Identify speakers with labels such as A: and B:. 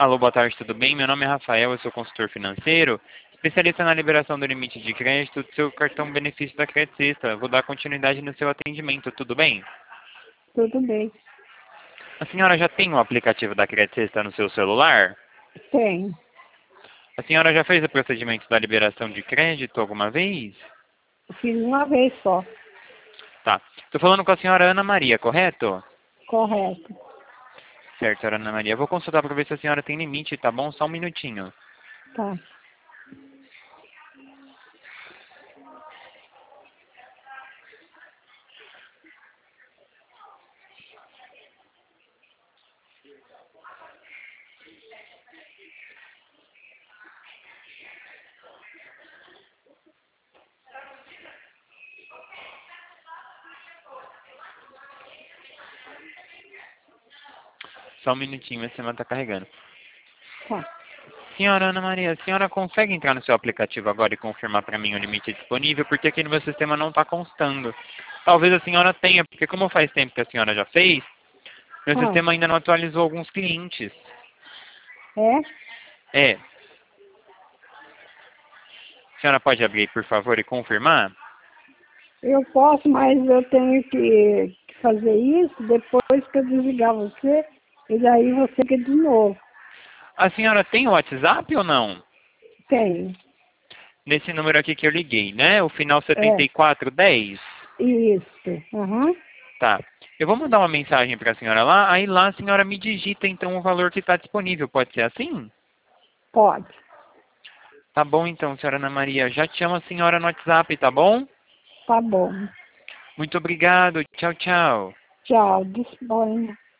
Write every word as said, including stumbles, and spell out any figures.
A: Alô, boa tarde, tudo bem? Meu nome é Rafael, eu sou consultor financeiro, especialista na liberação do limite de crédito do seu cartão benefício da Credit System. Vou dar continuidade no seu atendimento, tudo bem?
B: Tudo bem.
A: A senhora já tem o aplicativo da Credit System no seu celular?
B: Tem.
A: A senhora já fez o procedimento da liberação de crédito alguma vez?
B: Fiz uma vez só.
A: Tá. Estou falando com a senhora Ana Maria, correto?
B: Correto.
A: Certo, senhora Ana Maria. Vou consultar para ver se a senhora tem limite, tá bom? Só um minutinho.
B: Tá.
A: Só um minutinho, minha semana está carregando.
B: Tá.
A: Senhora Ana Maria, a senhora consegue entrar no seu aplicativo agora e confirmar para mim o limite disponível? Porque aqui no meu sistema não está constando. Talvez a senhora tenha, porque como faz tempo que a senhora já fez, meu
B: Ah,
A: sistema ainda não atualizou alguns clientes.
B: é?
A: É. A senhora pode abrir, por favor, e confirmar?
B: Eu posso, mas eu tenho que que fazer isso depois que eu desligar você. E daí você quer de novo.
A: A senhora tem o WhatsApp ou não?
B: Tenho.
A: Nesse número aqui que eu liguei, né? O final setenta
B: É.
A: e quatro dez?
B: Isso. Uhum.
A: Tá. Eu vou mandar uma mensagem para a senhora lá, aí lá a senhora me digita então o valor que está disponível. Pode ser assim?
B: Pode.
A: Tá bom então, senhora Ana Maria. Já te chamo a senhora no WhatsApp, tá bom?
B: Tá bom.
A: Muito obrigado. Tchau, tchau.
B: Tchau. Disponha.